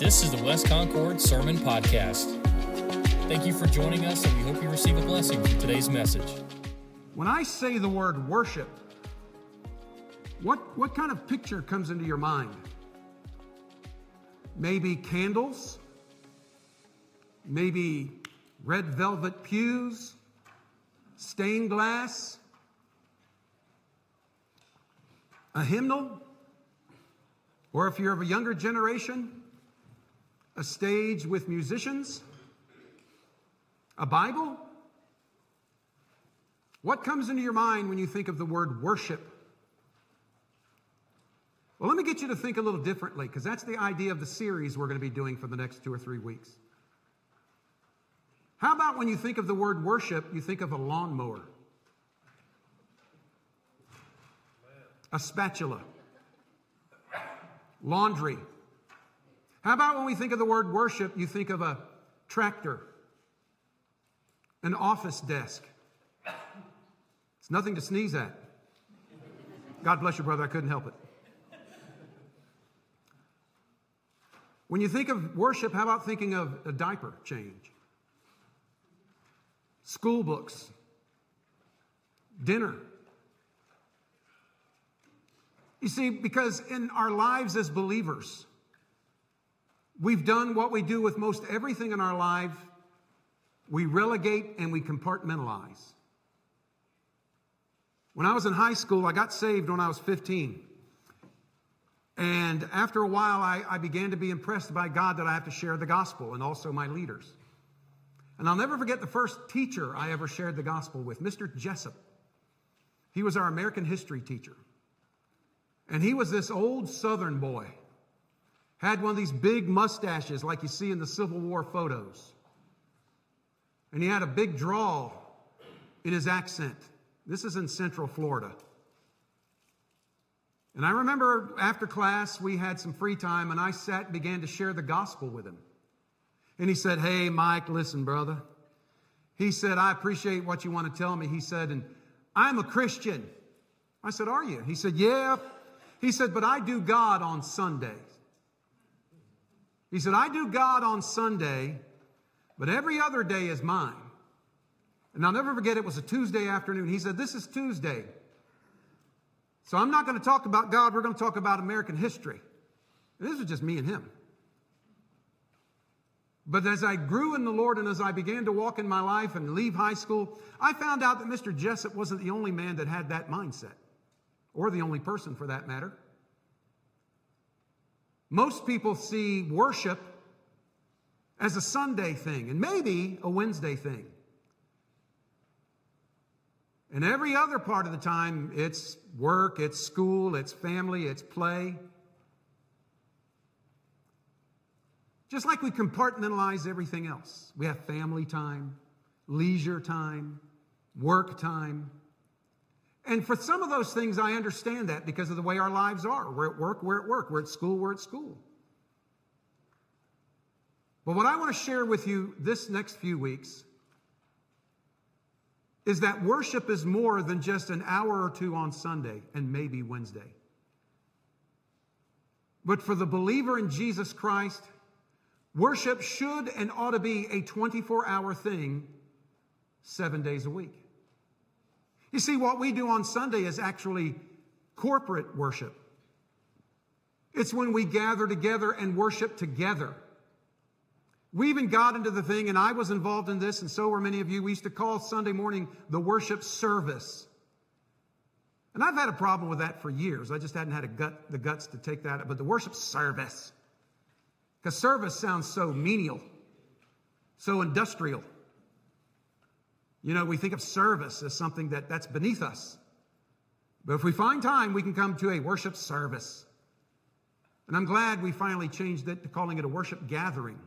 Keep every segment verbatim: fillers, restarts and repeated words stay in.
This is the West Concord Sermon Podcast. Thank you for joining us, and we hope you receive a blessing from today's message. When I say the word worship, what, what kind of picture comes into your mind? Maybe candles, maybe red velvet pews, stained glass, a hymnal, or if you're of a younger generation, a stage with musicians, a Bible. What comes into your mind when you think of the word worship? Well, let me get you to think a little differently, because that's the idea of the series we're going to be doing for the next two or three weeks. How about when you think of the word worship, you think of a lawnmower, a spatula, laundry. How about when we think of the word worship, you think of a tractor, an office desk. It's nothing to sneeze at. God bless you, brother. I couldn't help it. When you think of worship, how about thinking of a diaper change? School books, dinner. You see, because in our lives as believers, we've done what we do with most everything in our life. We relegate and we compartmentalize. When I was in high school, I got saved when I was fifteen. And after a while, I, I began to be impressed by God that I have to share the gospel, and also my leaders. And I'll never forget the first teacher I ever shared the gospel with, Mister Jessup. He was our American history teacher. And he was this old Southern boy. Had one of these big mustaches like you see in the Civil War photos. And he had a big drawl in his accent. This is in Central Florida. And I remember after class, we had some free time, and I sat and began to share the gospel with him. And he said, "Hey, Mike, listen, brother." He said, "I appreciate what you want to tell me." He said, "And I'm a Christian." I said, "Are you?" He said, "Yeah." He said, "But I do God on Sundays." He said, "I do God on Sunday, but every other day is mine." And I'll never forget, it was a Tuesday afternoon. He said, "This is Tuesday. So I'm not going to talk about God. We're going to talk about American history." And this was just me and him. But as I grew in the Lord and as I began to walk in my life and leave high school, I found out that Mister Jessup wasn't the only man that had that mindset, or the only person for that matter. Most people see worship as a Sunday thing and maybe a Wednesday thing. And every other part of the time, it's work, it's school, it's family, it's play. Just like we compartmentalize everything else. We have family time, leisure time, work time. And for some of those things, I understand that because of the way our lives are. We're at work, we're at work. We're at school, we're at school. But what I want to share with you this next few weeks is that worship is more than just an hour or two on Sunday and maybe Wednesday. But for the believer in Jesus Christ, worship should and ought to be a twenty-four hour thing, seven days a week. You see, what we do on Sunday is actually corporate worship. It's when we gather together and worship together. We even got into the thing, and I was involved in this, and so were many of you. We used to call Sunday morning the worship service. And I've had a problem with that for years. I just hadn't had a gut, the guts to take that. But the worship service. Because service sounds so menial, so industrial. You know, we think of service as something that, that's beneath us. But if we find time, we can come to a worship service. And I'm glad we finally changed it to calling it a worship gathering.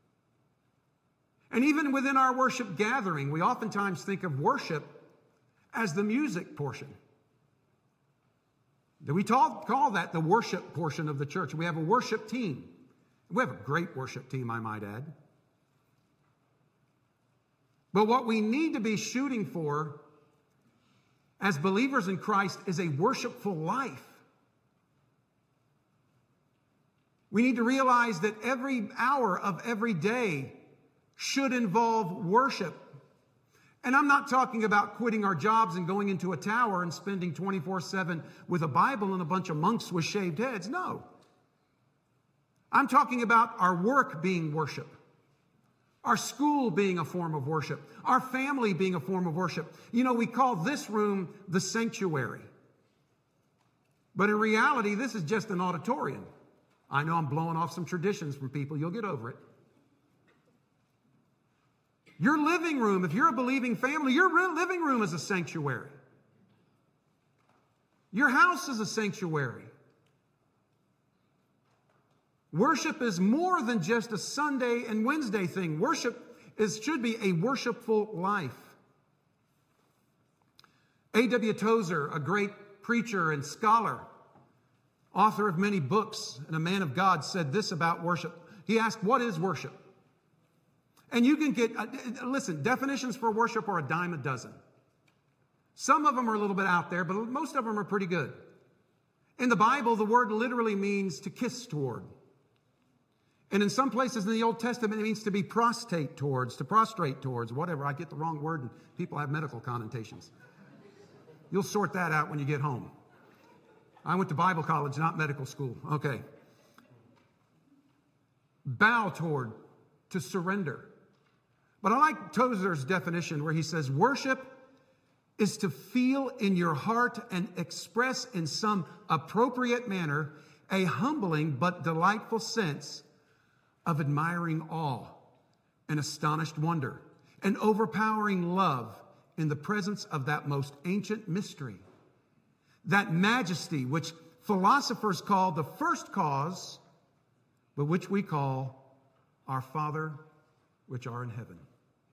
And even within our worship gathering, we oftentimes think of worship as the music portion. We call that the worship portion of the church. We have a worship team. We have a great worship team, I might add. But what we need to be shooting for as believers in Christ is a worshipful life. We need to realize that every hour of every day should involve worship. And I'm not talking about quitting our jobs and going into a tower and spending twenty-four seven with a Bible and a bunch of monks with shaved heads. No. I'm talking about our work being worship, our school being a form of worship, our family being a form of worship. You know, we call this room the sanctuary. But in reality, this is just an auditorium. I know I'm blowing off some traditions from people. You'll get over it. Your living room, if you're a believing family, your living room is a sanctuary. Your house is a sanctuary. Worship is more than just a Sunday and Wednesday thing. Worship is, should be a worshipful life. A W Tozer, a great preacher and scholar, author of many books and a man of God, said this about worship. He asked, what is worship? And you can get, uh, listen, definitions for worship are a dime a dozen. Some of them are a little bit out there, but most of them are pretty good. In the Bible, the word literally means to kiss toward. And in some places in the Old Testament, it means to be prostrate towards, to prostrate towards, whatever. I get the wrong word and people have medical connotations. You'll sort that out when you get home. I went to Bible college, not medical school. Okay. Bow toward, to surrender. But I like Tozer's definition where he says, worship is to feel in your heart and express in some appropriate manner a humbling but delightful sense of admiring awe and astonished wonder and overpowering love in the presence of that most ancient mystery, that majesty which philosophers call the first cause, but which we call our Father which are in heaven.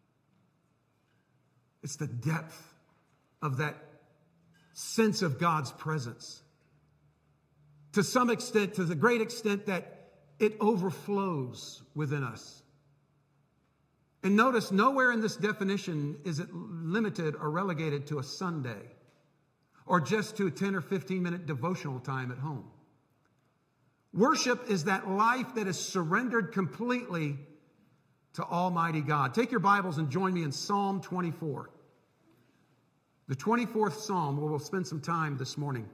It's the depth of that sense of God's presence. To some extent, to the great extent that it overflows within us. And notice, nowhere in this definition is it limited or relegated to a Sunday or just to a ten or fifteen minute devotional time at home. Worship is that life that is surrendered completely to Almighty God. Take your Bibles and join me in Psalm twenty-four. The twenty-fourth Psalm, where we'll spend some time this morning.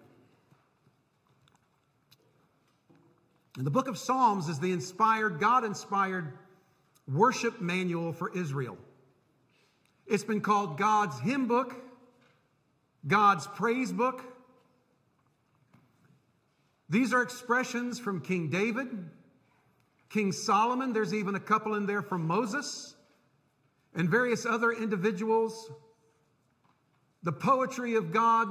And the book of Psalms is the inspired, God-inspired worship manual for Israel. It's been called God's hymn book, God's praise book. These are expressions from King David, King Solomon. There's even a couple in there from Moses and various other individuals. The poetry of God,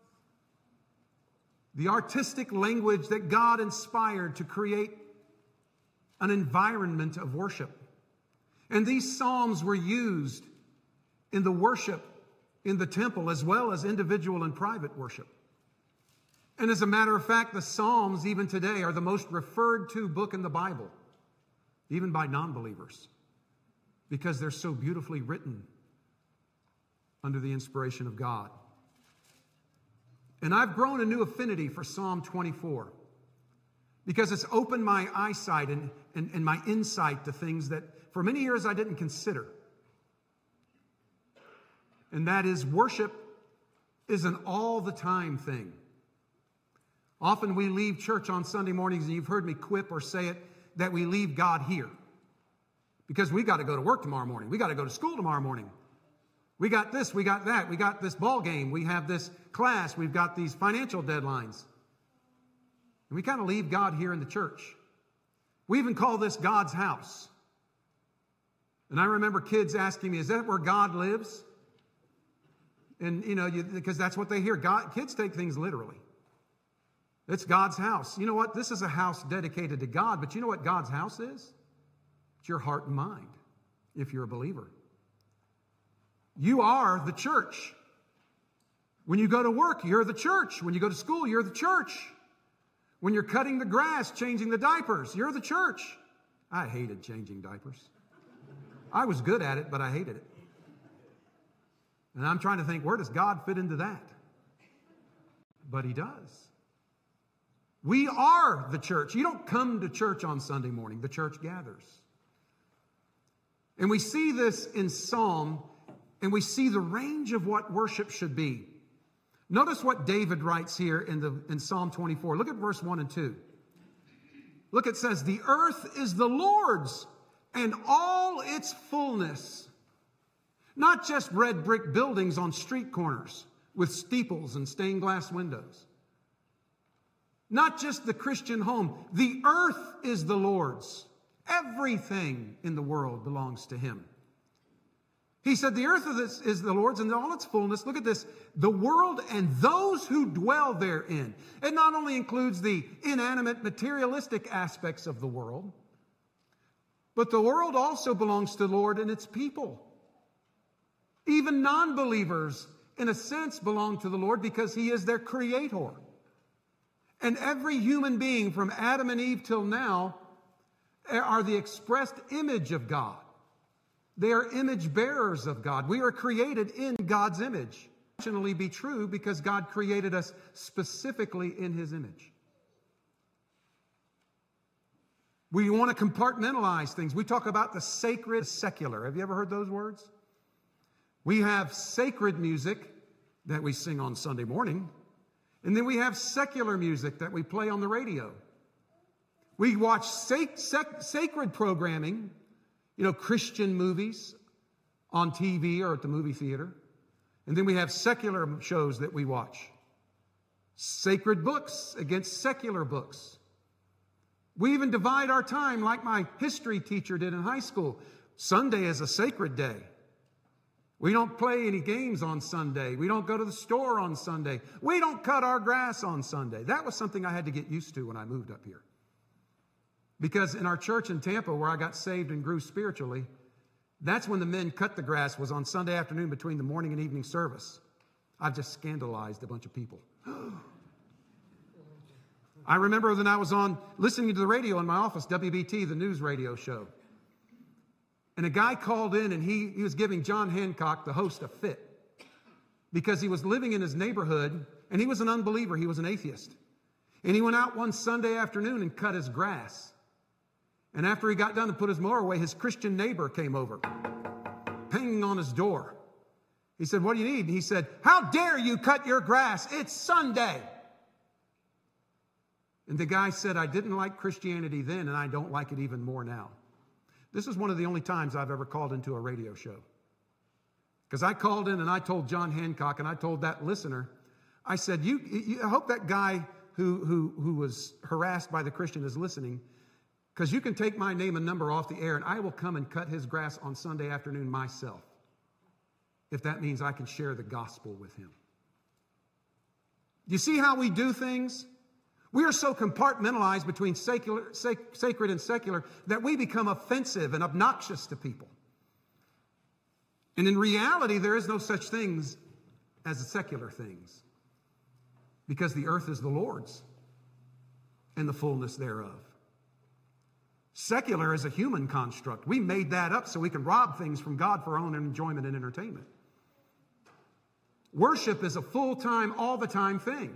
the artistic language that God inspired to create an environment of worship. And these psalms were used in the worship in the temple as well as individual and private worship. And as a matter of fact, the Psalms even today are the most referred to book in the Bible, even by non-believers, because they're so beautifully written under the inspiration of God. And I've grown a new affinity for Psalm twenty-four because it's opened my eyesight and, and, and my insight to things that for many years I didn't consider. And that is, worship is an all-the-time thing. Often we leave church on Sunday mornings, and you've heard me quip or say it, that we leave God here. Because we got to go to work tomorrow morning. We got to go to school tomorrow morning. We got this, we got that, we got this ball game, we have this class, we've got these financial deadlines. And we kind of leave God here in the church. We even call this God's house. And I remember kids asking me, is that where God lives? And, you know, you, because that's what they hear. God, kids take things literally. It's God's house. You know what? This is a house dedicated to God, but you know what God's house is? It's your heart and mind, if you're a believer. You are the church. When you go to work, you're the church. When you go to school, you're the church. When you're cutting the grass, changing the diapers, you're the church. I hated changing diapers. I was good at it, but I hated it. And I'm trying to think, where does God fit into that? But he does. We are the church. You don't come to church on Sunday morning. The church gathers. And we see this in Psalm, and we see the range of what worship should be. Notice what David writes here in, the, in Psalm twenty-four. Look at verse one and two. Look, it says, the earth is the Lord's and all its fullness. Not just red brick buildings on street corners with steeples and stained glass windows. Not just the Christian home. The earth is the Lord's. Everything in the world belongs to Him. He said the earth is, is the Lord's and all its fullness. Look at this. The world and those who dwell therein. It not only includes the inanimate, materialistic aspects of the world, but the world also belongs to the Lord and its people. Even non-believers, in a sense, belong to the Lord because He is their creator. And every human being from Adam and Eve till now are the expressed image of God. They are image bearers of God. We are created in God's image. Functionally be true because God created us specifically in His image. We want to compartmentalize things. We talk about the sacred, secular. Have you ever heard those words? We have sacred music that we sing on Sunday morning. And then we have secular music that we play on the radio. We watch sac- sac- sacred programming, you know, Christian movies on T V or at the movie theater. And then we have secular shows that we watch. Sacred books against secular books. We even divide our time like my history teacher did in high school. Sunday is a sacred day. We don't play any games on Sunday. We don't go to the store on Sunday. We don't cut our grass on Sunday. That was something I had to get used to when I moved up here. Because in our church in Tampa, where I got saved and grew spiritually, that's when the men cut the grass, was on Sunday afternoon between the morning and evening service. I've just scandalized a bunch of people. I remember when I was on listening to the radio in my office, W B T, the news radio show. And a guy called in and he, he was giving John Hancock, the host, a fit. Because he was living in his neighborhood and he was an unbeliever. He was an atheist. And he went out one Sunday afternoon and cut his grass. And after he got done and put his mower away, his Christian neighbor came over, banging on his door. He said, "What do you need?" And he said, "How dare you cut your grass? It's Sunday." And the guy said, "I didn't like Christianity then, and I don't like it even more now." This is one of the only times I've ever called into a radio show. Because I called in and I told John Hancock and I told that listener, I said, you, you I hope that guy who, who, who was harassed by the Christian is listening, because you can take my name and number off the air and I will come and cut his grass on Sunday afternoon myself, if that means I can share the gospel with him. Do you see how we do things? We are so compartmentalized between secular, sac- sacred and secular that we become offensive and obnoxious to people. And in reality, there is no such things as secular things, because the earth is the Lord's and the fullness thereof. Secular is a human construct. We made that up so we can rob things from God for our own enjoyment and entertainment. Worship is a full-time, all-the-time thing.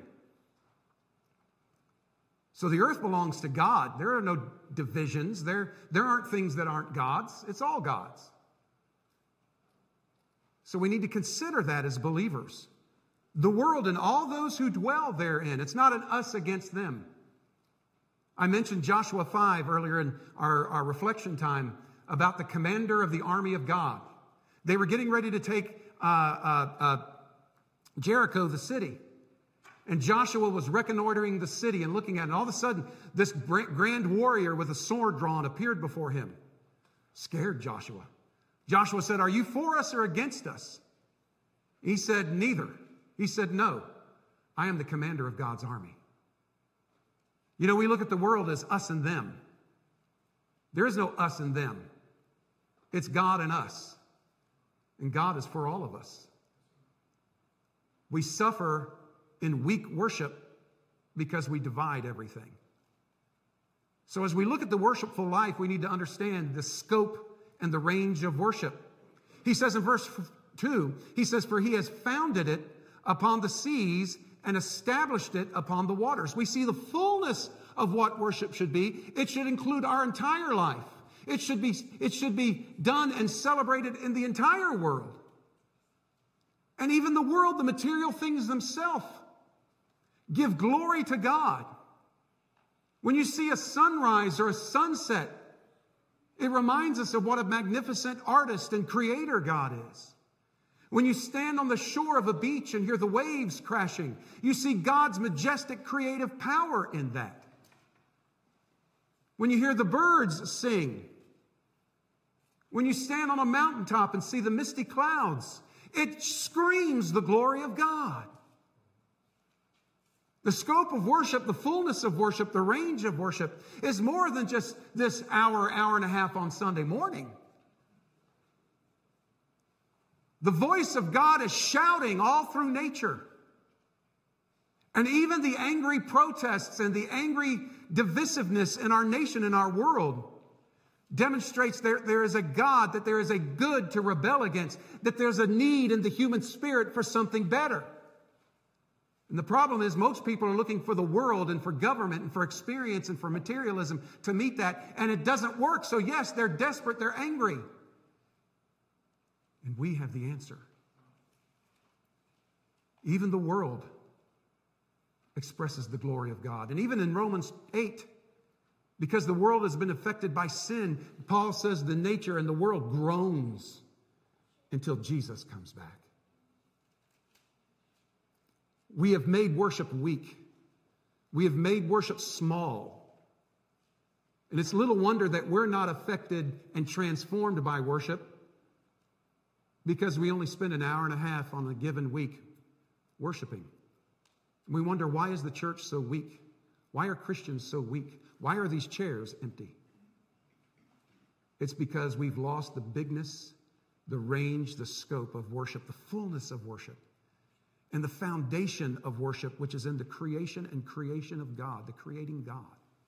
So the earth belongs to God. There are no divisions. There, there aren't things that aren't God's. It's all God's. So we need to consider that as believers. The world and all those who dwell therein. It's not an us against them. I mentioned Joshua five earlier in our, our reflection time about the commander of the army of God. They were getting ready to take uh, uh, uh, Jericho, the city. And Joshua was reconnoitering the city and looking at it. And all of a sudden, this grand warrior with a sword drawn appeared before him. Scared Joshua. Joshua said, "Are you for us or against us?" He said, "Neither." He said, "No, I am the commander of God's army." You know, we look at the world as us and them. There is no us and them. It's God and us. And God is for all of us. We suffer in weak worship because we divide everything. So as we look at the worshipful life, we need to understand the scope and the range of worship. He says in verse two, he says, "For he has founded it upon the seas and established it upon the waters. We see the fullness of what worship should be. It should include our entire life. It should be, it should be done and celebrated in the entire world. And even the world, the material things themselves, give glory to God. When you see a sunrise or a sunset, it reminds us of what a magnificent artist and creator God is. When you stand on the shore of a beach and hear the waves crashing, you see God's majestic creative power in that. When you hear the birds sing, when you stand on a mountaintop and see the misty clouds, it screams the glory of God. The scope of worship, the fullness of worship, the range of worship is more than just this hour, hour and a half on Sunday morning. The voice of God is shouting all through nature. And even the angry protests and the angry divisiveness in our nation, in our world, demonstrates there, there is a God, that there is a good to rebel against, that there's a need in the human spirit for something better. And the problem is most people are looking for the world and for government and for experience and for materialism to meet that, and it doesn't work. So yes, they're desperate, they're angry. And we have the answer. Even the world expresses the glory of God. And even in Romans eight, because the world has been affected by sin, Paul says the nature and the world groans until Jesus comes back. We have made worship weak. We have made worship small. And it's little wonder that we're not affected and transformed by worship, because we only spend an hour and a half on a given week worshiping. And we wonder, why is the church so weak? Why are Christians so weak? Why are these chairs empty? It's because we've lost the bigness, the range, the scope of worship, the fullness of worship, and the foundation of worship, which is in the creation and creation of God, the creating God.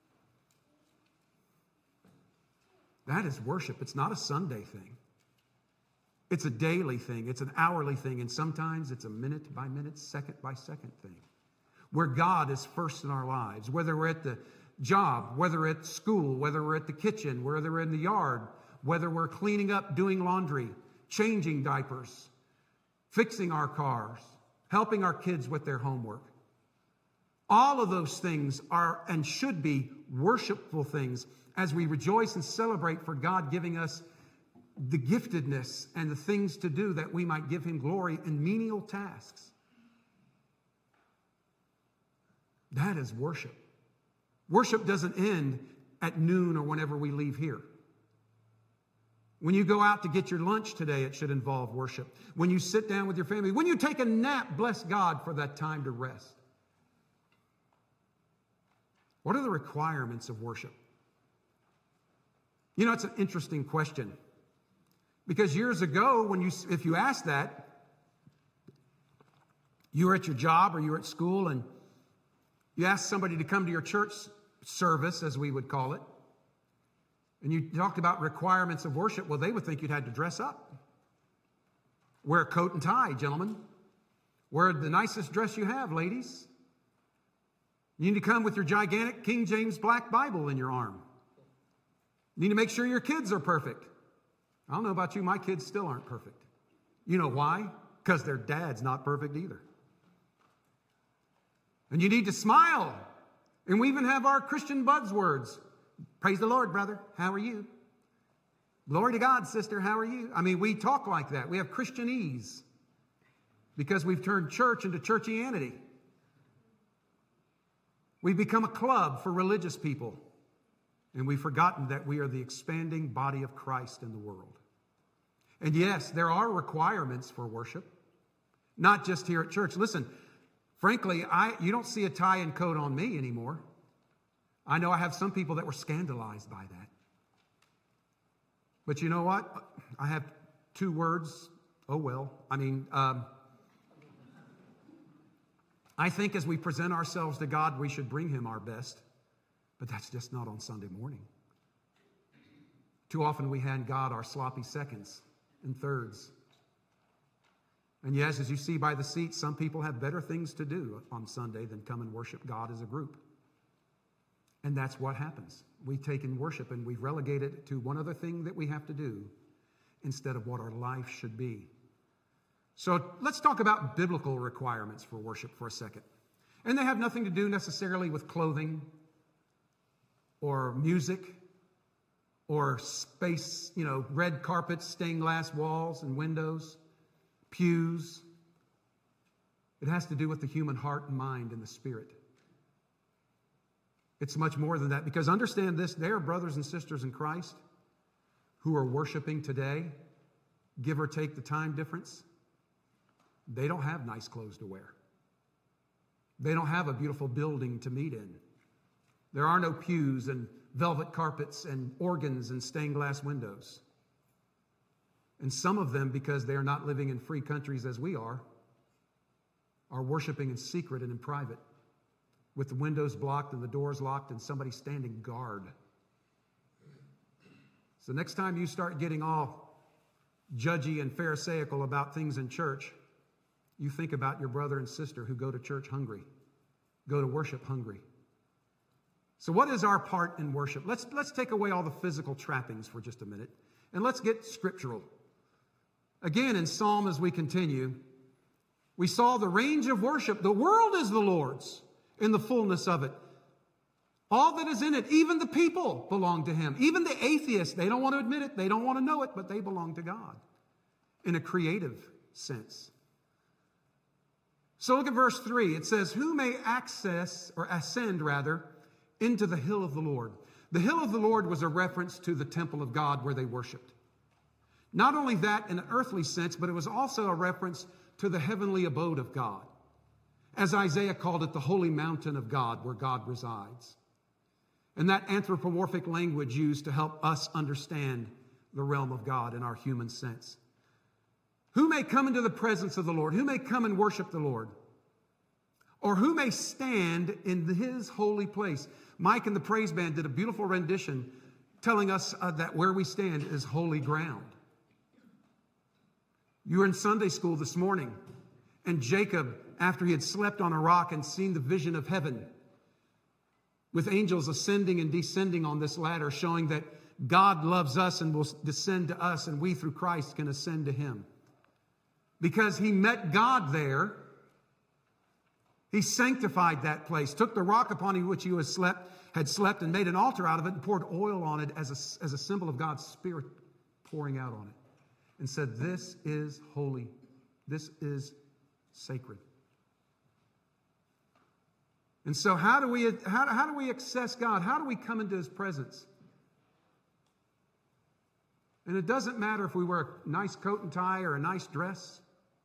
That is worship. It's not a Sunday thing. It's a daily thing. It's an hourly thing. And sometimes it's a minute by minute, second by second thing, where God is first in our lives, whether we're at the job, whether we're at school, whether we're at the kitchen, whether we're in the yard, whether we're cleaning up, doing laundry, changing diapers, fixing our cars, helping our kids with their homework. All of those things are and should be worshipful things as we rejoice and celebrate for God giving us the giftedness and the things to do that we might give Him glory in menial tasks. That is worship. Worship doesn't end at noon or whenever we leave here. When you go out to get your lunch today, it should involve worship. When you sit down with your family, when you take a nap, bless God for that time to rest. What are the requirements of worship? You know, it's an interesting question. Because years ago, when you, if you asked that, you were at your job or you were at school and you asked somebody to come to your church service, as we would call it, and you talked about requirements of worship, well, they would think you'd had to dress up. Wear a coat and tie, gentlemen. Wear the nicest dress you have, ladies. You need to come with your gigantic King James Black Bible in your arm. You need to make sure your kids are perfect. I don't know about you, my kids still aren't perfect. You know why? Because their dad's not perfect either. And you need to smile. And we even have our Christian buzzwords. Praise the Lord, brother. How are you? Glory to God, sister. How are you? I mean, we talk like that. We have Christianese because we've turned church into churchianity. We've become a club for religious people. And we've forgotten that we are the expanding body of Christ in the world. And yes, there are requirements for worship, not just here at church. Listen, frankly, I you don't see a tie and coat on me anymore. I know I have some people that were scandalized by that. But you know what? I have two words. Oh, well. I mean, um, I think as we present ourselves to God, we should bring Him our best. But that's just not on Sunday morning. Too often we hand God our sloppy seconds and thirds. And yes, as you see by the seats, some people have better things to do on Sunday than come and worship God as a group. And that's what happens. We take in worship and we've relegated it to one other thing that we have to do instead of what our life should be. So let's talk about biblical requirements for worship for a second. And they have nothing to do necessarily with clothing or music or space, you know, red carpets, stained glass walls and windows, pews. It has to do with the human heart and mind and the spirit. It's much more than that, because understand this, there are brothers and sisters in Christ who are worshiping today, give or take the time difference. They don't have nice clothes to wear. They don't have a beautiful building to meet in. There are no pews and velvet carpets and organs and stained glass windows. And some of them, because they are not living in free countries as we are, are worshiping in secret and in private, with the windows blocked and the doors locked and somebody standing guard. So next time you start getting all judgy and pharisaical about things in church, you think about your brother and sister who go to church hungry, go to worship hungry. So what is our part in worship? Let's, let's take away all the physical trappings for just a minute, and let's get scriptural. Again, in Psalm, as we continue, we saw the range of worship. The world is the Lord's in the fullness of it. All that is in it, even the people belong to Him. Even the atheists, they don't want to admit it, they don't want to know it, but they belong to God in a creative sense. So look at verse three. It says, who may access, or ascend rather, into the hill of the Lord? The hill of the Lord was a reference to the temple of God where they worshiped. Not only that in an earthly sense, but it was also a reference to the heavenly abode of God. As Isaiah called it, the holy mountain of God, where God resides. And that anthropomorphic language used to help us understand the realm of God in our human sense. Who may come into the presence of the Lord? Who may come and worship the Lord? Or who may stand in His holy place? Mike and the praise band did a beautiful rendition telling us uh, that where we stand is holy ground. You were in Sunday school this morning, and Jacob, after he had slept on a rock and seen the vision of heaven, with angels ascending and descending on this ladder, showing that God loves us and will descend to us, and we through Christ can ascend to Him. Because he met God there, he sanctified that place, took the rock upon which he was slept, had slept and made an altar out of it and poured oil on it as a, as a symbol of God's Spirit pouring out on it. And said, this is holy. This is sacred. And so how do we, how, how do we access God? How do we come into His presence? And it doesn't matter if we wear a nice coat and tie or a nice dress.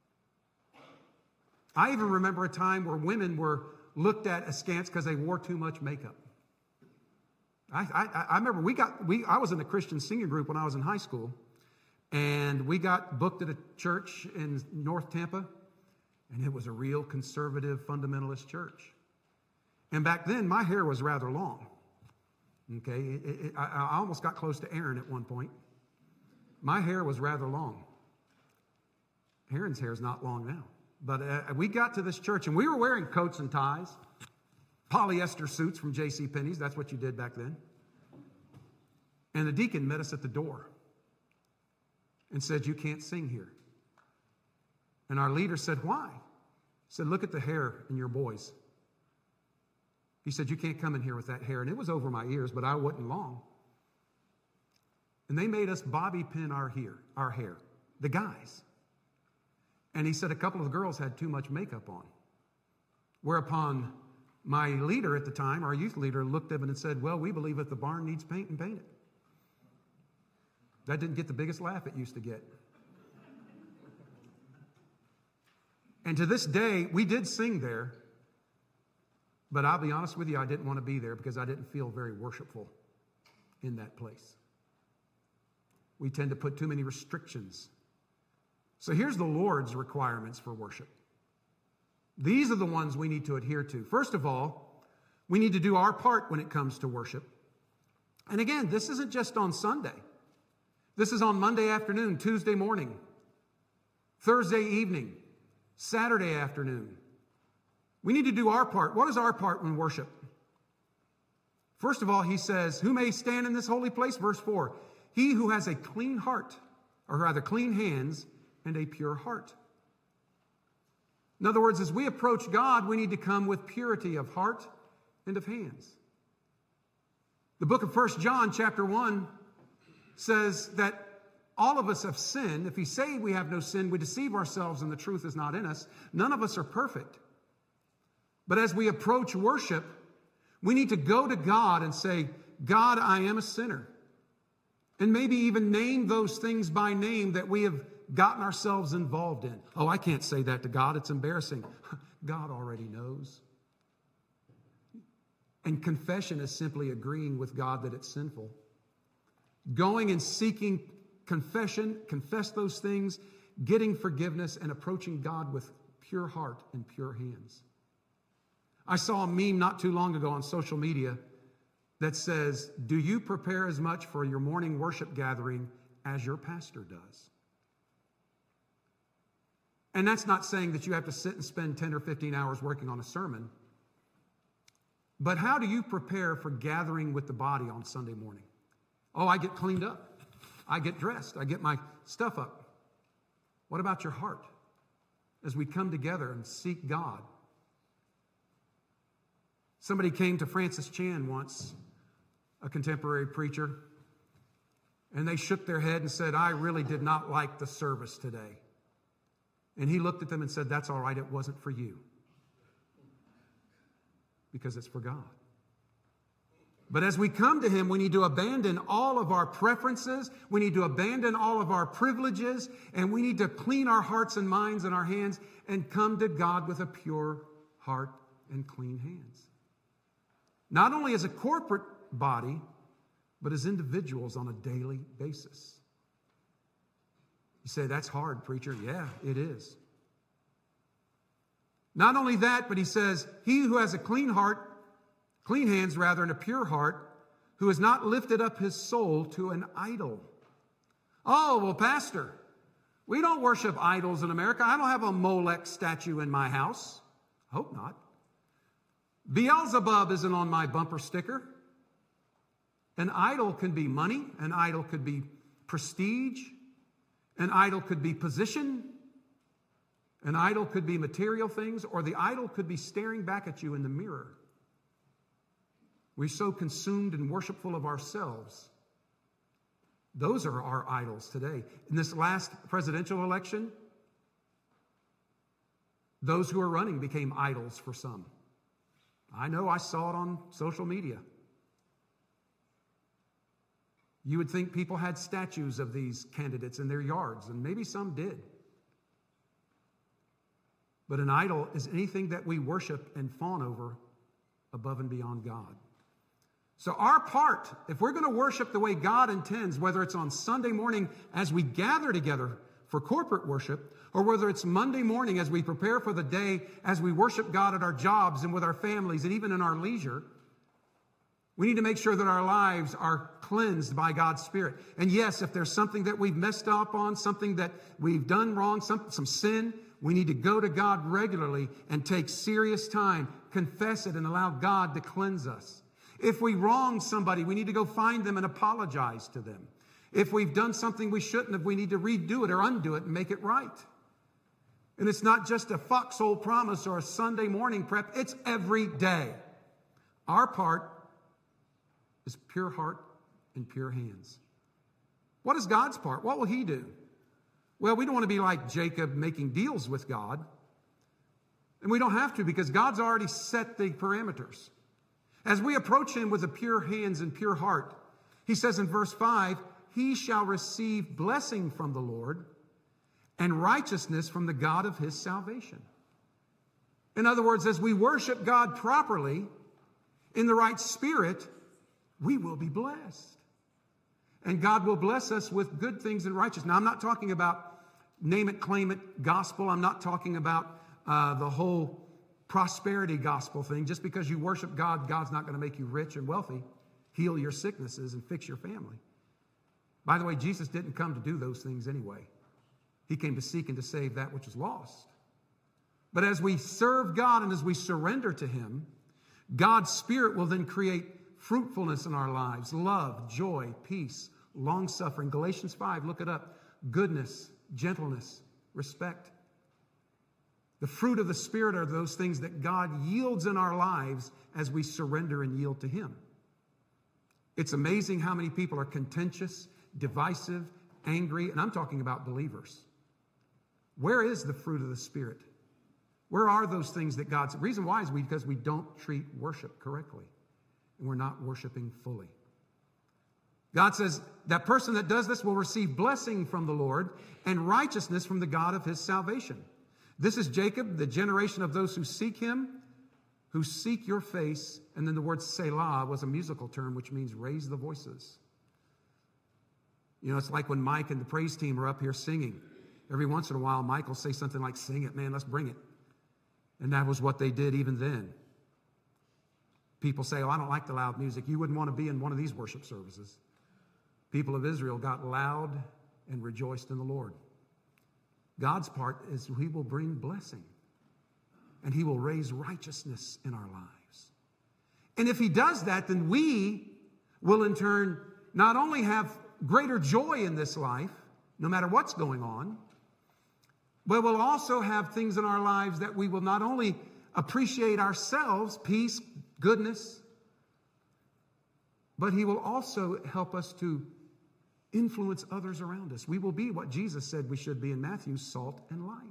I even remember a time where women were looked at askance because they wore too much makeup. I, I, I remember we got we I was in a Christian singing group when I was in high school, and we got booked at a church in North Tampa, and it was a real conservative fundamentalist church. And back then, my hair was rather long. Okay, it, it, I, I almost got close to Aaron at one point. My hair was rather long. Aaron's hair is not long now. But uh, we got to this church, and we were wearing coats and ties, polyester suits from J C Penney's. That's what you did back then. And the deacon met us at the door and said, you can't sing here. And our leader said, why? He said, look at the hair in your boys. He said, you can't come in here with that hair. And it was over my ears, but I wasn't long. And they made us bobby pin our hair, our hair, the guys. And he said a couple of the girls had too much makeup on. Whereupon my leader at the time, our youth leader, looked at him and said, well, we believe if the barn needs paint, and paint it. That didn't get the biggest laugh it used to get. And to this day, we did sing there. But I'll be honest with you, I didn't want to be there because I didn't feel very worshipful in that place. We tend to put too many restrictions. So here's the Lord's requirements for worship. These are the ones we need to adhere to. First of all, we need to do our part when it comes to worship. And again, this isn't just on Sunday. This is on Monday afternoon, Tuesday morning, Thursday evening, Saturday afternoon. We need to do our part. What is our part in worship? First of all, he says, who may stand in this holy place? Verse four, he who has a clean heart, or rather clean hands and a pure heart. In other words, as we approach God, we need to come with purity of heart and of hands. The book of First John chapter one says that all of us have sinned. If we say we have no sin, we deceive ourselves and the truth is not in us. None of us are perfect. But as we approach worship, we need to go to God and say, God, I am a sinner. And maybe even name those things by name that we have gotten ourselves involved in. Oh, I can't say that to God. It's embarrassing. God already knows. And confession is simply agreeing with God that it's sinful. Going and seeking confession, confess those things, getting forgiveness, and approaching God with pure heart and pure hands. I saw a meme not too long ago on social media that says, do you prepare as much for your morning worship gathering as your pastor does? And that's not saying that you have to sit and spend ten or fifteen hours working on a sermon. But how do you prepare for gathering with the body on Sunday morning? Oh, I get cleaned up. I get dressed. I get my stuff up. What about your heart as we come together and seek God? Somebody came to Francis Chan once, a contemporary preacher, and they shook their head and said, I really did not like the service today. And he looked at them and said, that's all right, it wasn't for you. Because it's for God. But as we come to him, we need to abandon all of our preferences. We need to abandon all of our privileges. And we need to clean our hearts and minds and our hands and come to God with a pure heart and clean hands. Not only as a corporate body, but as individuals on a daily basis. You say, that's hard, preacher. Yeah, it is. Not only that, but he says, he who has a clean heart, clean hands rather, and a pure heart, who has not lifted up his soul to an idol. Oh, well, pastor, we don't worship idols in America. I don't have a Molech statue in my house. Hope not. Beelzebub isn't on my bumper sticker. An idol can be money. An idol could be prestige. An idol could be position. An idol could be material things, or the idol could be staring back at you in the mirror. We're so consumed and worshipful of ourselves. Those are our idols today. In this last presidential election, those who are running became idols for some. I know, I saw it on social media. You would think people had statues of these candidates in their yards, and maybe some did. But an idol is anything that we worship and fawn over above and beyond God. So our part, if we're going to worship the way God intends, whether it's on Sunday morning as we gather together for corporate worship, or whether it's Monday morning as we prepare for the day, as we worship God at our jobs and with our families and even in our leisure, we need to make sure that our lives are cleansed by God's Spirit. And yes, if there's something that we've messed up on, something that we've done wrong, some, some sin, we need to go to God regularly and take serious time, confess it, and allow God to cleanse us. If we wrong somebody, we need to go find them and apologize to them. If we've done something we shouldn't have, we need to redo it or undo it and make it right. And it's not just a foxhole promise or a Sunday morning prep. It's every day. Our part is pure heart and pure hands. What is God's part? What will he do? Well, we don't want to be like Jacob making deals with God. And we don't have to, because God's already set the parameters. As we approach him with a pure hands and pure heart, he says in verse five, he shall receive blessing from the Lord and righteousness from the God of his salvation. In other words, as we worship God properly, in the right spirit, we will be blessed. And God will bless us with good things and righteousness. Now, I'm not talking about name it, claim it gospel. I'm not talking about uh, the whole prosperity gospel thing. Just because you worship God, God's not going to make you rich and wealthy, heal your sicknesses, and fix your family. By the way, Jesus didn't come to do those things anyway. He came to seek and to save that which is lost. But as we serve God and as we surrender to Him, God's Spirit will then create fruitfulness in our lives, love, joy, peace, long-suffering. Galatians five, look it up. Goodness, gentleness, respect. The fruit of the Spirit are those things that God yields in our lives as we surrender and yield to Him. It's amazing how many people are contentious, divisive, angry, and I'm talking about believers. Where is the fruit of the Spirit? Where are those things that God's... The reason why is because we don't treat worship correctly, and we're not worshiping fully. God says that person that does this will receive blessing from the Lord and righteousness from the God of his salvation. This is Jacob, the generation of those who seek Him, who seek your face. And then the word Selah was a musical term, which means raise the voices. You know, it's like when Mike and the praise team are up here singing. Every once in a while, Mike will say something like, sing it, man, let's bring it. And that was what they did even then. People say, oh, I don't like the loud music. You wouldn't want to be in one of these worship services. People of Israel got loud and rejoiced in the Lord. God's part is He will bring blessing. And He will raise righteousness in our lives. And if He does that, then we will in turn not only have greater joy in this life, no matter what's going on, but we'll also have things in our lives that we will not only appreciate ourselves, peace, goodness, but He will also help us to influence others around us. We will be what Jesus said we should be in Matthew, salt and light.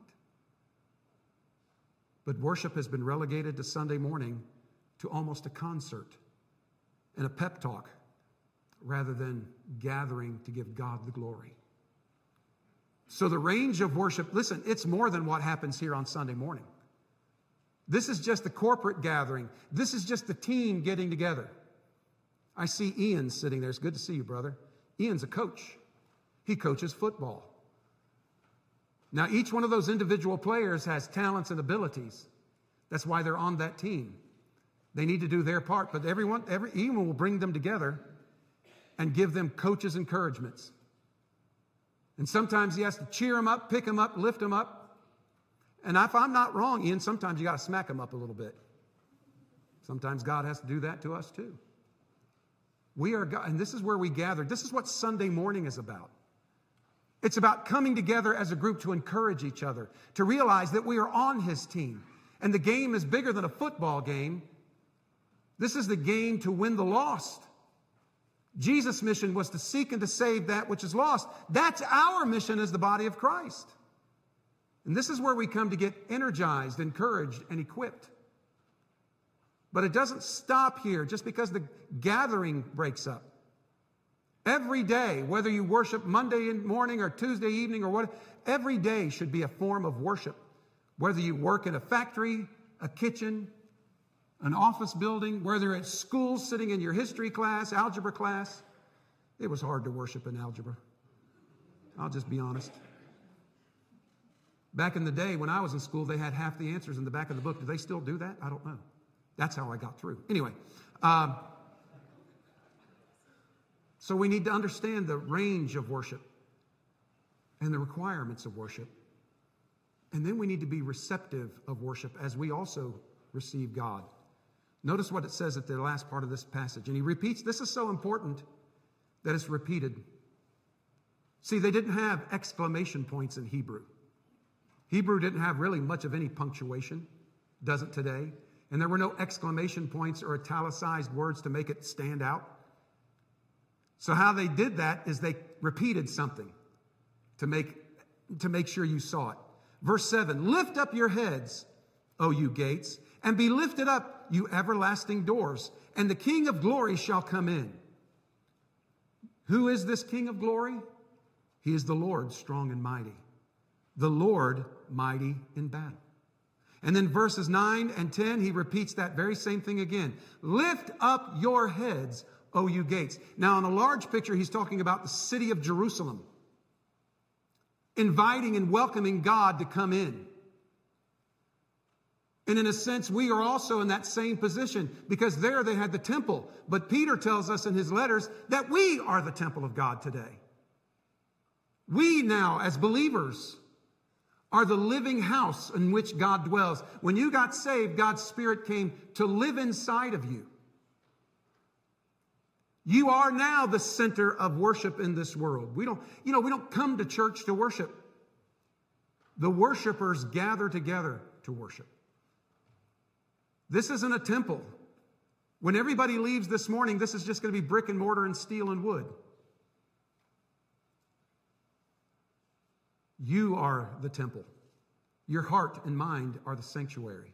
But worship has been relegated to Sunday morning to almost a concert and a pep talk rather than gathering to give God the glory. So the range of worship, listen, it's more than what happens here on Sunday morning. This is just the corporate gathering. This is just the team getting together. I see Ian sitting there. It's good to see you, brother. Ian's a coach. He coaches football. Now, each one of those individual players has talents and abilities. That's why they're on that team. They need to do their part, but everyone, every Ian will bring them together and give them coaches' encouragements. And sometimes he has to cheer them up, pick them up, lift them up. And if I'm not wrong, Ian, sometimes you got to smack them up a little bit. Sometimes God has to do that to us too. We are God, and this is where we gather. This is what Sunday morning is about. It's about coming together as a group to encourage each other, to realize that we are on His team. And the game is bigger than a football game. This is the game to win the lost. Jesus' mission was to seek and to save that which is lost. That's our mission as the body of Christ. And this is where we come to get energized, encouraged, and equipped. But it doesn't stop here just because the gathering breaks up. Every day, whether you worship Monday morning or Tuesday evening or what, every day should be a form of worship. Whether you work in a factory, a kitchen, an office building, whether it's school, sitting in your history class, algebra class. It was hard to worship in algebra. I'll just be honest. Back in the day when I was in school, they had half the answers in the back of the book. Do they still do that? I don't know. That's how I got through. Anyway, um, so we need to understand the range of worship and the requirements of worship. And then we need to be receptive of worship as we also receive God. Notice what it says at the last part of this passage. And he repeats, this is so important that it's repeated. See, they didn't have exclamation points in Hebrew. Hebrew didn't have really much of any punctuation, does it today? And there were no exclamation points or italicized words to make it stand out. So how they did that is they repeated something to make, to make sure you saw it. Verse seven, lift up your heads, O you gates, and be lifted up, you everlasting doors, and the King of glory shall come in. Who is this King of glory? He is the Lord, strong and mighty. The Lord, mighty in battle. And then verses nine and ten, he repeats that very same thing again. Lift up your heads, O you gates. Now, in a large picture, he's talking about the city of Jerusalem, inviting and welcoming God to come in. And in a sense, we are also in that same position because there they had the temple. But Peter tells us in his letters that we are the temple of God today. We now, as believers, are the living house in which God dwells. When you got saved, God's Spirit came to live inside of you. You are now the center of worship in this world. We don't, you know, we don't come to church to worship. The worshipers gather together to worship. This isn't a temple. When everybody leaves this morning, this is just going to be brick and mortar and steel and wood. You are the temple. Your heart and mind are the sanctuary.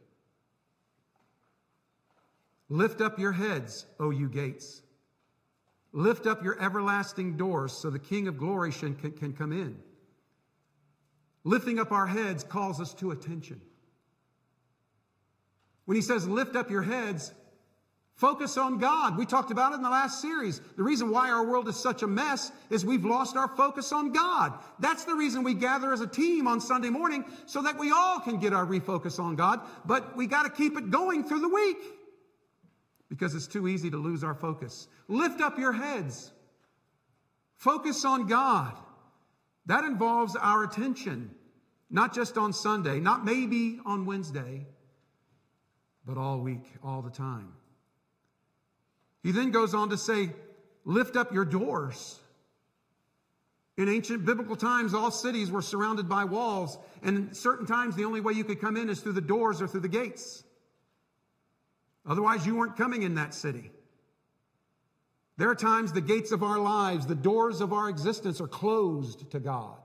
Lift up your heads, O you gates. Lift up your everlasting doors so the King of glory can, can come in. Lifting up our heads calls us to attention. When he says lift up your heads, focus on God. We talked about it in the last series. The reason why our world is such a mess is we've lost our focus on God. That's the reason we gather as a team on Sunday morning, so that we all can get our refocus on God. But we got to keep it going through the week because it's too easy to lose our focus. Lift up your heads. Focus on God. That involves our attention, not just on Sunday, not maybe on Wednesday, but all week, all the time. He then goes on to say, lift up your doors. In ancient biblical times, all cities were surrounded by walls, and at certain times, the only way you could come in is through the doors or through the gates. Otherwise, you weren't coming in that city. There are times the gates of our lives, the doors of our existence are closed to God.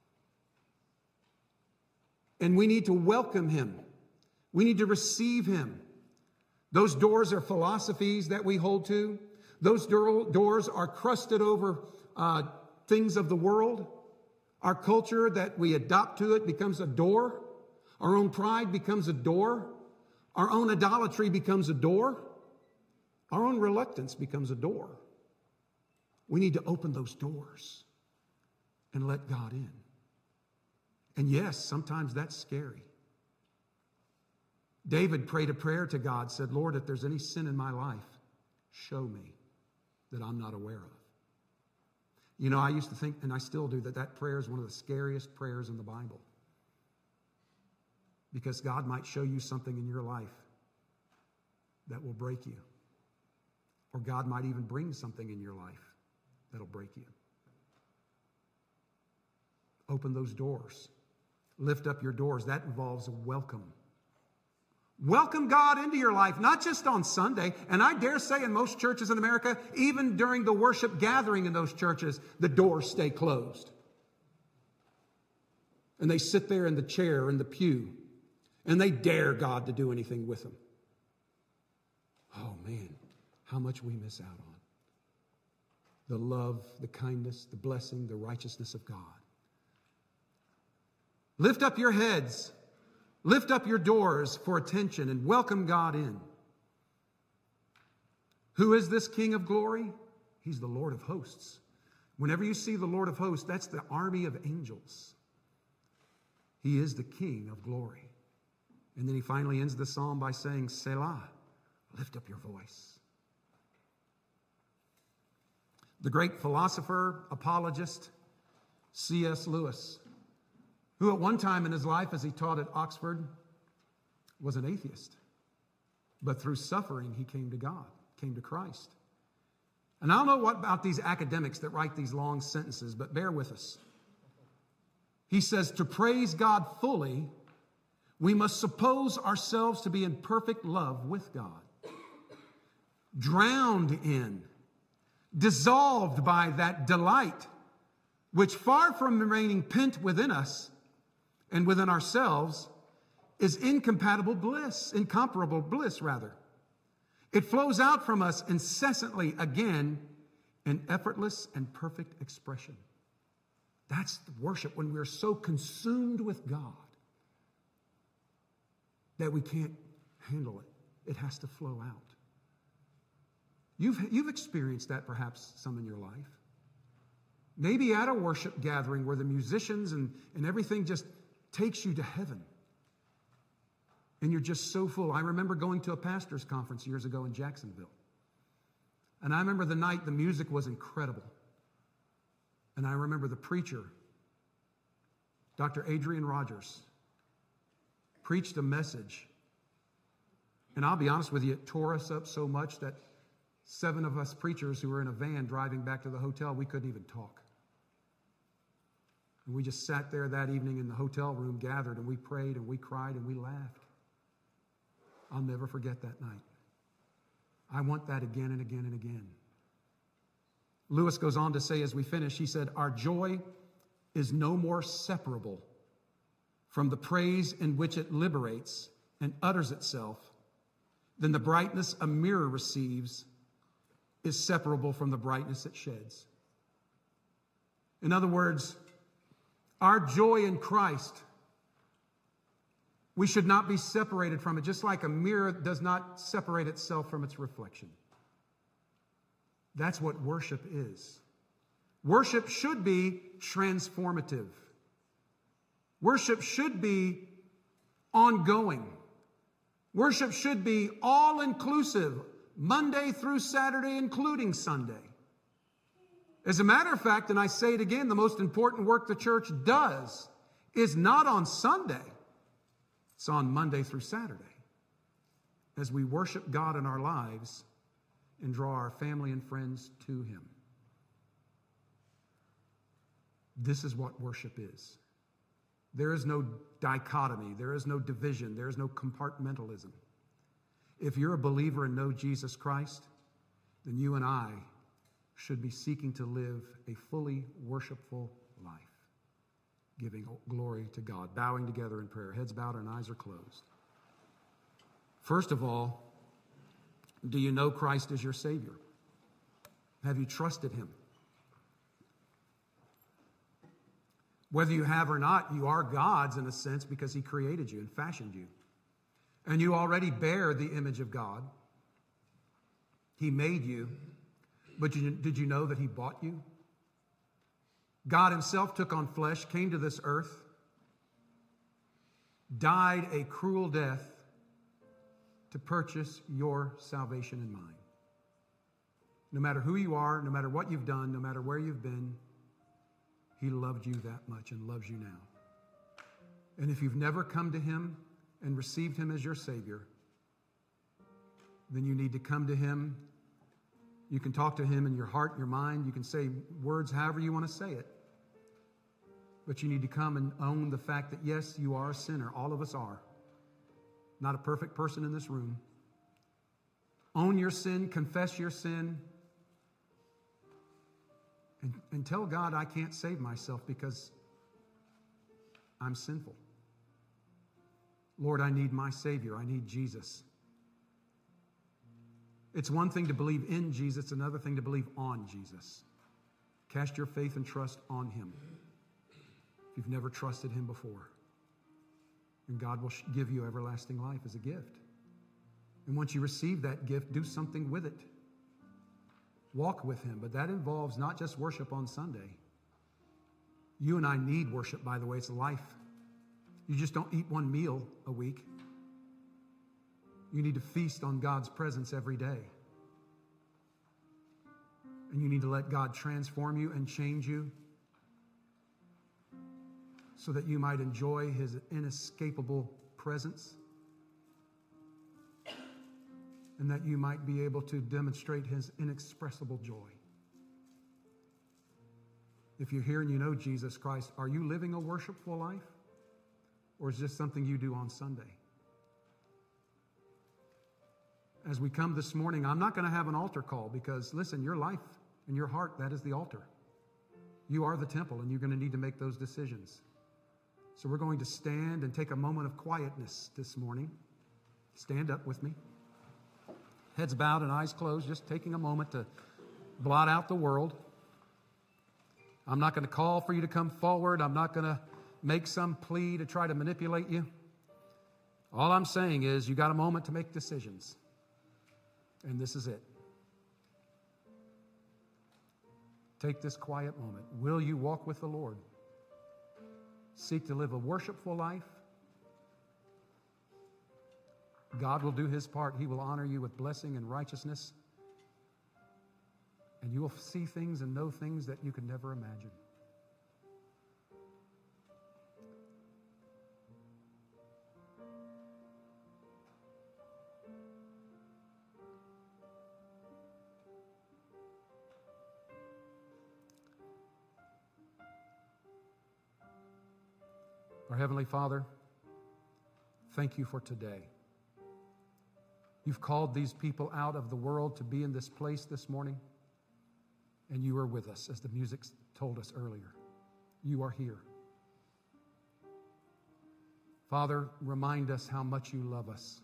And we need to welcome him. We need to receive him. Those doors are philosophies that we hold to. Those do- doors are crusted over uh, things of the world. Our culture that we adopt to it becomes a door. Our own pride becomes a door. Our own idolatry becomes a door. Our own reluctance becomes a door. We need to open those doors and let God in. And yes, sometimes that's scary. David prayed a prayer to God, said, Lord, if there's any sin in my life, show me that I'm not aware of. You know, I used to think, and I still do, that that prayer is one of the scariest prayers in the Bible. Because God might show you something in your life that will break you. Or God might even bring something in your life that'll break you. Open those doors. Lift up your doors. That involves a welcome. Welcome God into your life, not just on Sunday. And I dare say in most churches in America, even during the worship gathering in those churches, the doors stay closed. And they sit there in the chair, in the pew, and they dare God to do anything with them. Oh man, how much we miss out on the love, the kindness, the blessing, the righteousness of God. Lift up your heads. Lift up your doors for attention and welcome God in. Who is this King of glory? He's the Lord of hosts. Whenever you see the Lord of hosts, that's the army of angels. He is the King of glory. And then he finally ends the psalm by saying, Selah, lift up your voice. The great philosopher, apologist, C S Lewis, who at one time in his life, as he taught at Oxford, was an atheist. But through suffering, he came to God, came to Christ. And I don't know what about these academics that write these long sentences, but bear with us. He says, to praise God fully, we must suppose ourselves to be in perfect love with God. Drowned in, dissolved by that delight, which far from remaining pent within us, and within ourselves, is incompatible bliss, incomparable bliss, rather. It flows out from us incessantly again in effortless and perfect expression. That's the worship, when we're so consumed with God that we can't handle it. It has to flow out. You've, you've experienced that perhaps some in your life. Maybe at a worship gathering where the musicians and, and everything just takes you to heaven. And you're just so full. I remember going to a pastor's conference years ago in Jacksonville. And I remember the night the music was incredible. And I remember the preacher Doctor Adrian Rogers preached a message. And I'll be honest with you, it tore us up so much that seven of us preachers who were in a van driving back to the hotel, we couldn't even talk. And we just sat there that evening in the hotel room, gathered, and we prayed and we cried and we laughed. I'll never forget that night. I want that again and again and again. Lewis goes on to say as we finish, he said, our joy is no more separable from the praise in which it liberates and utters itself than the brightness a mirror receives is separable from the brightness it sheds. In other words, our joy in Christ, we should not be separated from it, just like a mirror does not separate itself from its reflection. That's what worship is. Worship should be transformative. Worship should be ongoing. Worship should be all-inclusive, Monday through Saturday, including Sunday. As a matter of fact, and I say it again, the most important work the church does is not on Sunday. It's on Monday through Saturday, as we worship God in our lives and draw our family and friends to Him. This is what worship is. There is no dichotomy. There is no division. There is no compartmentalism. If you're a believer and know Jesus Christ, then you and I should be seeking to live a fully worshipful life, giving glory to God, bowing together in prayer, heads bowed and eyes are closed. First of all, do you know Christ as your Savior? Have you trusted Him? Whether you have or not, you are God's in a sense because He created you and fashioned you. And you already bear the image of God. He made you. But you, did you know that He bought you? God Himself took on flesh, came to this earth, died a cruel death to purchase your salvation and mine. No matter who you are, no matter what you've done, no matter where you've been, He loved you that much and loves you now. And if you've never come to Him and received Him as your Savior, then you need to come to Him. You can talk to Him in your heart, your mind. You can say words however you want to say it. But you need to come and own the fact that, yes, you are a sinner. All of us are. Not a perfect person in this room. Own your sin, confess your sin, and, and tell God, I can't save myself because I'm sinful. Lord, I need my Savior. I need Jesus. It's one thing to believe in Jesus, another thing to believe on Jesus. Cast your faith and trust on Him if you've never trusted Him before. And God will give you everlasting life as a gift. And once you receive that gift, do something with it. Walk with Him. But that involves not just worship on Sunday. You and I need worship, by the way. It's life. You just don't eat one meal a week. You need to feast on God's presence every day. And you need to let God transform you and change you so that you might enjoy His inescapable presence and that you might be able to demonstrate His inexpressible joy. If you're here and you know Jesus Christ, are you living a worshipful life? Or is this something you do on Sunday? As we come this morning, I'm not going to have an altar call because, listen, your life and your heart, that is the altar. You are the temple, and you're going to need to make those decisions. So we're going to stand and take a moment of quietness this morning. Stand up with me. Heads bowed and eyes closed, just taking a moment to blot out the world. I'm not going to call for you to come forward. I'm not going to make some plea to try to manipulate you. All I'm saying is you got a moment to make decisions. And this is it. Take this quiet moment. Will you walk with the Lord? Seek to live a worshipful life? God will do His part. He will honor you with blessing and righteousness. And you will see things and know things that you could never imagine. Our Heavenly Father, thank you for today. You've called these people out of the world to be in this place this morning, and you are with us, as the music told us earlier. You are here. Father, remind us how much you love us,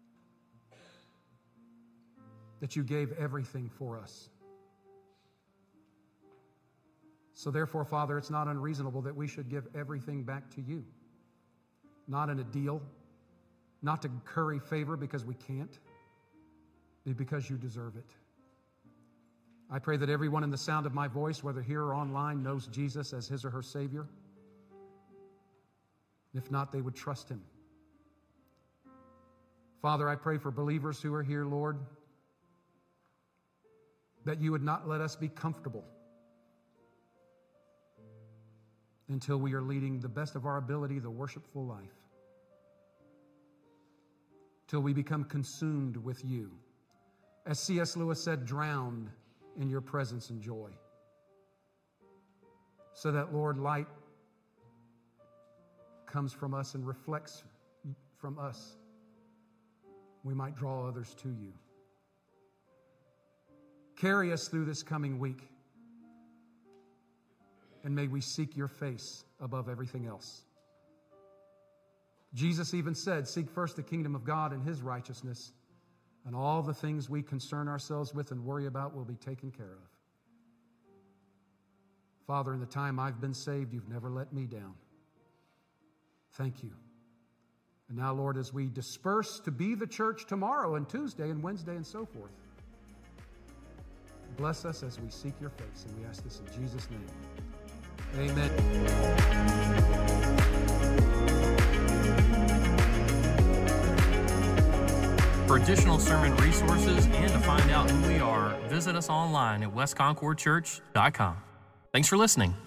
that you gave everything for us. So therefore, Father, it's not unreasonable that we should give everything back to you. Not in a deal, not to curry favor because we can't, but because you deserve it. I pray that everyone in the sound of my voice, whether here or online, knows Jesus as his or her Savior. If not, they would trust him. Father, I pray for believers who are here, Lord, that you would not let us be comfortable until we are leading the best of our ability, the worshipful life. Till we become consumed with you. As C S Lewis said, drowned in your presence and joy. So that, Lord, light comes from us and reflects from us. We might draw others to you. Carry us through this coming week. And may we seek your face above everything else. Jesus even said, seek first the kingdom of God and his righteousness, and all the things we concern ourselves with and worry about will be taken care of. Father, in the time I've been saved, you've never let me down. Thank you. And now, Lord, as we disperse to be the church tomorrow and Tuesday and Wednesday and so forth, bless us as we seek your face, and we ask this in Jesus' name. Amen. For additional sermon resources and to find out who we are, visit us online at west concord church dot com. Thanks for listening.